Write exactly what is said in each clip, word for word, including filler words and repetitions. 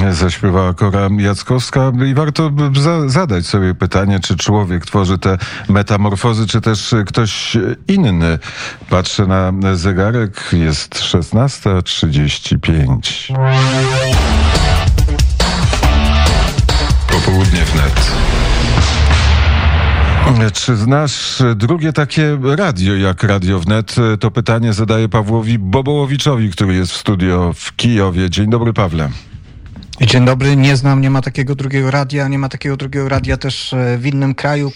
Zaśpiewała Kora Jackowska i warto za, zadać sobie pytanie, czy człowiek tworzy te metamorfozy, czy też ktoś inny. Patrzę na zegarek, jest szesnasta trzydzieści pięć. Popołudnie wnet. Czy znasz drugie takie radio jak Radio Wnet? To pytanie zadaję Pawłowi Bobołowiczowi, który jest w studio w Kijowie. Dzień dobry, Pawle. Dzień dobry, nie znam, nie ma takiego drugiego radia, nie ma takiego drugiego radia też w innym kraju.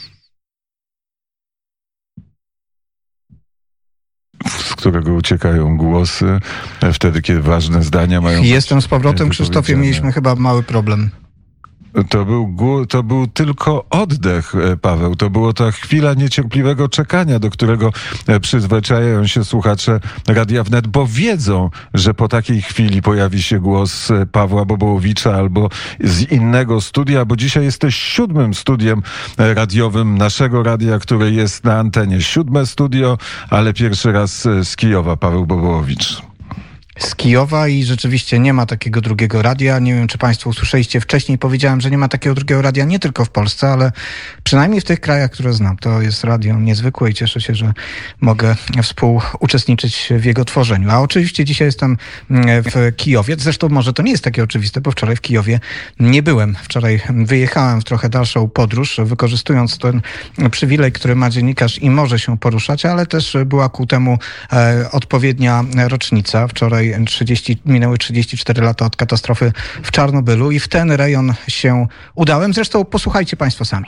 Z którego uciekają głosy wtedy, kiedy ważne zdania mają... Jestem z powrotem, Krzysztofie, mieliśmy chyba mały problem. To był, to był tylko oddech, Paweł. To była ta chwila niecierpliwego czekania, do którego przyzwyczajają się słuchacze Radia Wnet, bo wiedzą, że po takiej chwili pojawi się głos Pawła Bobołowicza albo z innego studia, bo dzisiaj jesteś siódmym studiem radiowym naszego radia, które jest na antenie. Siódme studio, ale pierwszy raz z Kijowa, Paweł Bobołowicz. Z Kijowa i rzeczywiście nie ma takiego drugiego radia. Nie wiem, czy Państwo usłyszeliście wcześniej. Powiedziałem, że nie ma takiego drugiego radia nie tylko w Polsce, ale przynajmniej w tych krajach, które znam. To jest radio niezwykłe i cieszę się, że mogę współuczestniczyć w jego tworzeniu. A oczywiście dzisiaj jestem w Kijowie. Zresztą może to nie jest takie oczywiste, bo wczoraj w Kijowie nie byłem. Wczoraj wyjechałem w trochę dalszą podróż, wykorzystując ten przywilej, który ma dziennikarz i może się poruszać, ale też była ku temu odpowiednia rocznica. Wczoraj trzydzieści, minęły trzydzieści cztery lata od katastrofy w Czarnobylu i w ten rejon się udałem. Zresztą posłuchajcie Państwo sami.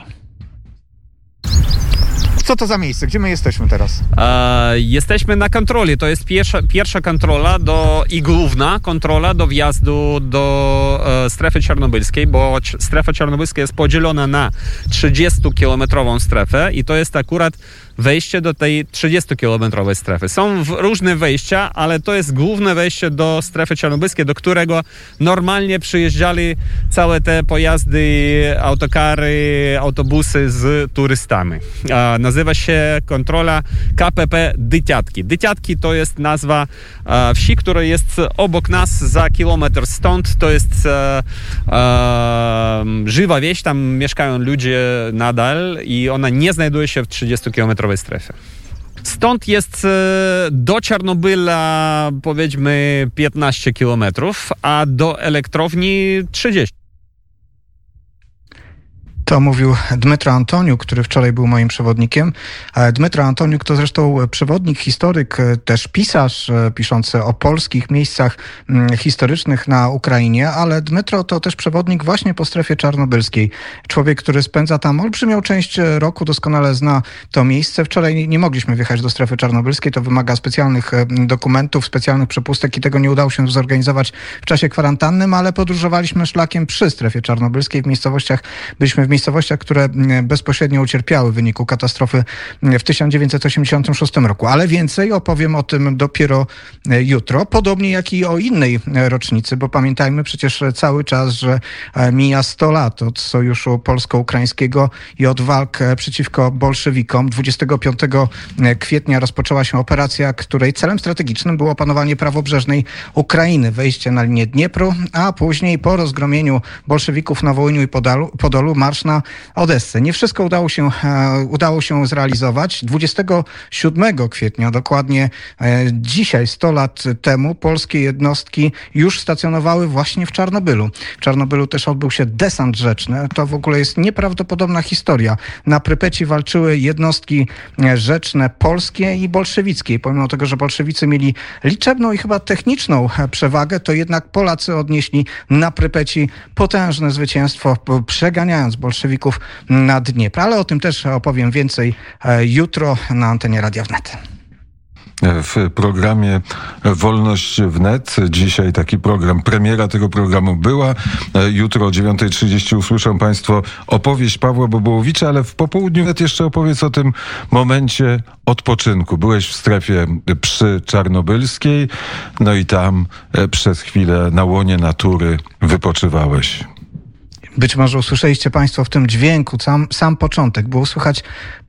Co to za miejsce? Gdzie my jesteśmy teraz? E, jesteśmy na kontroli. To jest pierwsza, pierwsza kontrola do, i główna kontrola do wjazdu do e, strefy czarnobylskiej, bo strefa czarnobylska jest podzielona na trzydziestokilometrową strefę i to jest akurat wejście do tej trzydziestokilometrowej strefy. Są różne wejścia, ale to jest główne wejście do strefy czarnobylskiej, do którego normalnie przyjeżdżali całe te pojazdy, autokary, autobusy z turystami. E, nazywa się kontrola K P P Dytiatki. Dytiatki to jest nazwa e, wsi, która jest obok nas, za kilometr stąd. To jest e, e, żywa wieś, tam mieszkają ludzie nadal i ona nie znajduje się w trzydziestokilometrowej strefie. Stąd jest do Czarnobyla powiedzmy piętnaście kilometrów, a do elektrowni trzydzieści. To mówił Dmytro Antoniuk, który wczoraj był moim przewodnikiem. Dmytro Antoniuk to zresztą przewodnik, historyk, też pisarz piszący o polskich miejscach historycznych na Ukrainie, ale Dmytro to też przewodnik właśnie po strefie czarnobylskiej. Człowiek, który spędza tam olbrzymią część roku, doskonale zna to miejsce. Wczoraj nie mogliśmy wjechać do strefy czarnobylskiej, to wymaga specjalnych dokumentów, specjalnych przepustek i tego nie udało się zorganizować w czasie kwarantanny, ale podróżowaliśmy szlakiem przy strefie czarnobylskiej. W miejscowościach byliśmy w miejscowościach, które bezpośrednio ucierpiały w wyniku katastrofy w tysiąc dziewięćset osiemdziesiątym szóstym roku. Ale więcej opowiem o tym dopiero jutro, podobnie jak i o innej rocznicy, bo pamiętajmy przecież cały czas, że mija sto lat od Sojuszu Polsko-Ukraińskiego i od walk przeciwko bolszewikom. dwudziestego piątego kwietnia rozpoczęła się operacja, której celem strategicznym było opanowanie prawobrzeżnej Ukrainy, wejście na linię Dniepru, a później po rozgromieniu bolszewików na Wołyniu i Podolu, Podolu marsz na Odessę. Nie wszystko udało się, e, udało się zrealizować. dwudziestego siódmego kwietnia, dokładnie e, dzisiaj, sto lat temu, polskie jednostki już stacjonowały właśnie w Czarnobylu. W Czarnobylu też odbył się desant rzeczny. To w ogóle jest nieprawdopodobna historia. Na Prypeci walczyły jednostki rzeczne polskie i bolszewickie. Pomimo tego, że bolszewicy mieli liczebną i chyba techniczną przewagę, to jednak Polacy odnieśli na Prypeci potężne zwycięstwo, przeganiając bolszewików na Dniepr. Ale o tym też opowiem więcej jutro na antenie Radia Wnet. W programie Wolność Wnet. Dzisiaj taki program, premiera tego programu była. Jutro o dziewiąta trzydzieści usłyszą Państwo opowieść Pawła Bobołowicza, ale w popołudniu Wnet jeszcze opowiedz o tym momencie odpoczynku. Byłeś w strefie przy Czarnobylskiej, no i tam przez chwilę na łonie natury wypoczywałeś. Być może usłyszeliście Państwo w tym dźwięku sam, sam początek. Było słychać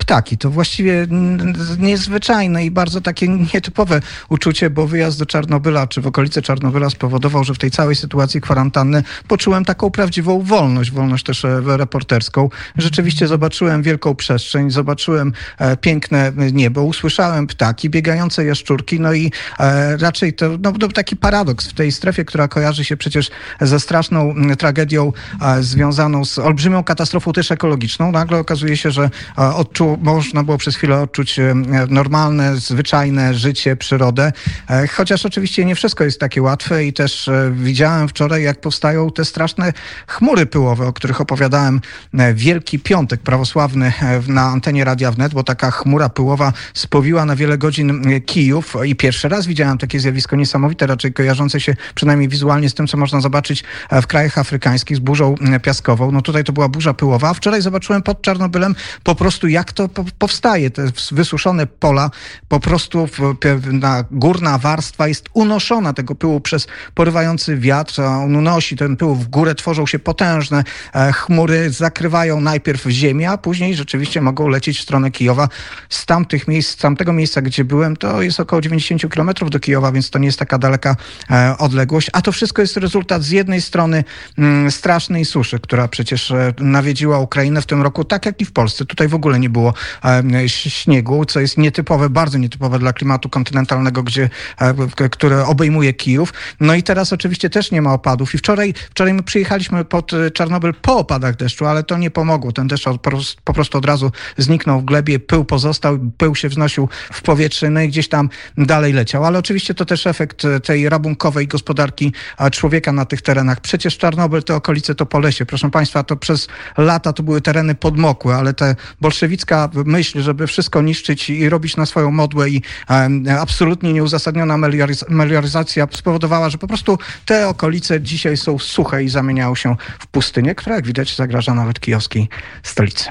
ptaki. To właściwie niezwyczajne i bardzo takie nietypowe uczucie, bo wyjazd do Czarnobyla, czy w okolice Czarnobyla spowodował, że w tej całej sytuacji kwarantanny poczułem taką prawdziwą wolność, wolność też reporterską. Rzeczywiście zobaczyłem wielką przestrzeń, zobaczyłem piękne niebo, usłyszałem ptaki, biegające jaszczurki, no i raczej to no, to taki paradoks w tej strefie, która kojarzy się przecież ze straszną tragedią związaną z olbrzymią katastrofą też ekologiczną. Nagle okazuje się, że odczu, można było przez chwilę odczuć normalne, zwyczajne życie, przyrodę. Chociaż oczywiście nie wszystko jest takie łatwe i też widziałem wczoraj, jak powstają te straszne chmury pyłowe, o których opowiadałem Wielki Piątek prawosławny na antenie Radia Wnet, bo taka chmura pyłowa spowiła na wiele godzin Kijów i pierwszy raz widziałem takie zjawisko niesamowite, raczej kojarzące się przynajmniej wizualnie z tym, co można zobaczyć w krajach afrykańskich, z burzą piaskową. No tutaj to była burza pyłowa, a wczoraj zobaczyłem pod Czarnobylem po prostu jak to powstaje. Te wysuszone pola, po prostu na górna warstwa jest unoszona tego pyłu przez porywający wiatr. On unosi ten pył w górę, tworzą się potężne chmury, zakrywają najpierw ziemię, a później rzeczywiście mogą lecieć w stronę Kijowa. Z tamtych miejsc, z tamtego miejsca, gdzie byłem, to jest około dziewięćdziesiąt kilometrów do Kijowa, więc to nie jest taka daleka odległość. A to wszystko jest rezultat z jednej strony mm, strasznej suszy, która przecież nawiedziła Ukrainę w tym roku, tak jak i w Polsce. Tutaj w ogóle nie było e, śniegu, co jest nietypowe, bardzo nietypowe dla klimatu kontynentalnego, gdzie, e, które obejmuje Kijów. No i teraz oczywiście też nie ma opadów. I wczoraj, wczoraj my przyjechaliśmy pod Czarnobyl po opadach deszczu, ale to nie pomogło. Ten deszcz po prostu od razu zniknął w glebie, pył pozostał, pył się wznosił w powietrze, no i gdzieś tam dalej leciał. Ale oczywiście to też efekt tej rabunkowej gospodarki człowieka na tych terenach. Przecież Czarnobyl, te okolice to Polesie. Proszę Państwa, to przez lata to były tereny podmokłe, ale ta bolszewicka myśl, żeby wszystko niszczyć i robić na swoją modłę i e, absolutnie nieuzasadniona melioryz- melioryzacja spowodowała, że po prostu te okolice dzisiaj są suche i zamieniają się w pustynię, która jak widać zagraża nawet kijowskiej stolicy.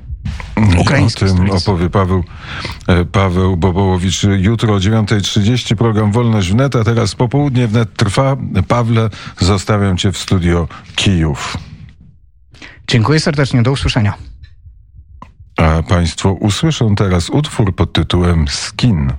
O tym opowie Paweł, Paweł Bobołowicz jutro o dziewiąta trzydzieści. Program Wolność Wnet, a teraz popołudnie Wnet trwa. Pawle, zostawiam cię w studio Kijów. Dziękuję serdecznie, do usłyszenia. A państwo usłyszą teraz utwór pod tytułem Skin.